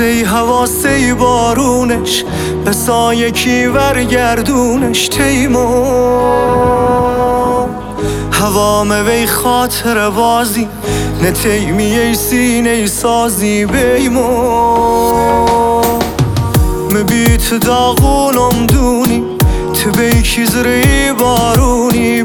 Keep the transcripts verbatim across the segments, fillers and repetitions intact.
سی هوا سی بارونش به سایه کی ورگردونش تیمون هوام وی خاطر بازی نه تیمیه سینه سازی بیمون مبیت داغونم دونی تو بیکی زری بارونی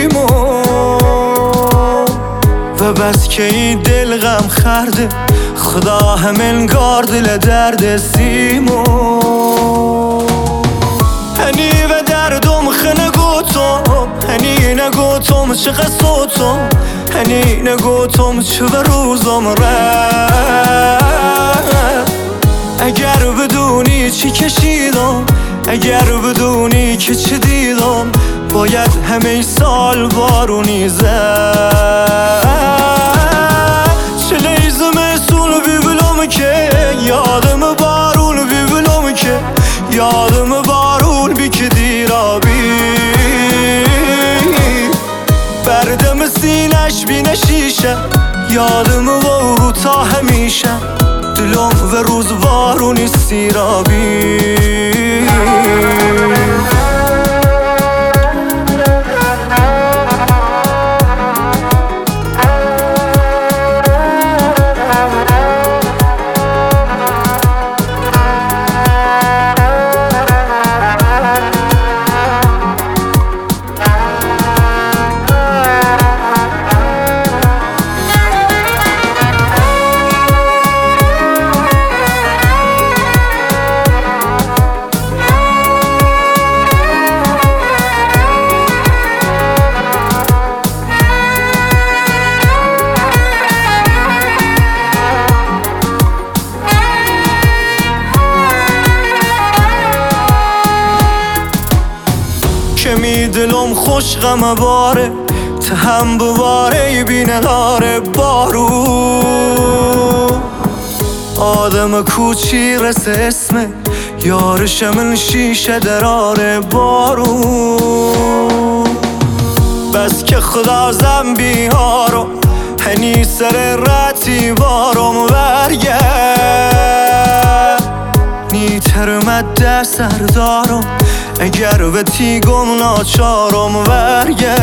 بیمون و بس که این دل غم خرده خدا همین گار دل درد سیمون هنی و دردم خنه گوتم هنی نگوتم چقدر صوتم هنی نگوتم چه به روزم رفت اگر بدونی چی کشیدم اگر بدونی که چه دیدم باید همه سال بارونی زد چه لیزم سول بیبلم که یادم بارون بیبلم که یادم بارون بی که دیرابی بردم سینش بی نشیشه یادم و تا همیشه دلم و روز بارونی سیرابی که می دلم خوش غم باره تا هم بواره بینه داره بارو آدم کوچی رس اسمه یارش من شیشه دراره بارو بس که خدا زنبی هارو هنی سر راتی بارم ورگه نیتر مده سردارم اگر به تیگم ناچارم ورگه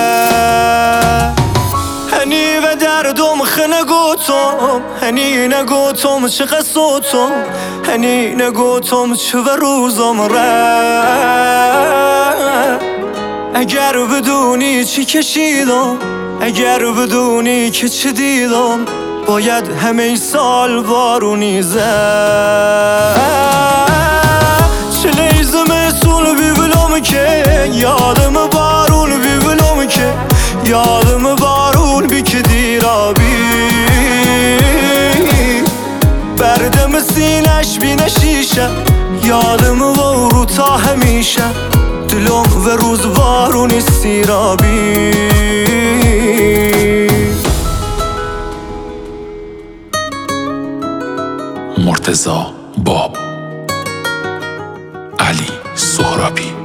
هنی و دردم خنه گوتم هنی نگوتم چقدر صوتم هنی نگوتم چه و روزم رفت اگر بدونی چی کشیدم اگر بدونی که چه دیدم باید همه سال بارونی زد چه لیزم سول بیبلم که یادم بارون بیبلم که یادم بارون بی که دیرابی بردم سینش بی نشیشه یادم و رو تا همیشه دلم و روز بارونی سیرابی مرتضی باب علی سهرابی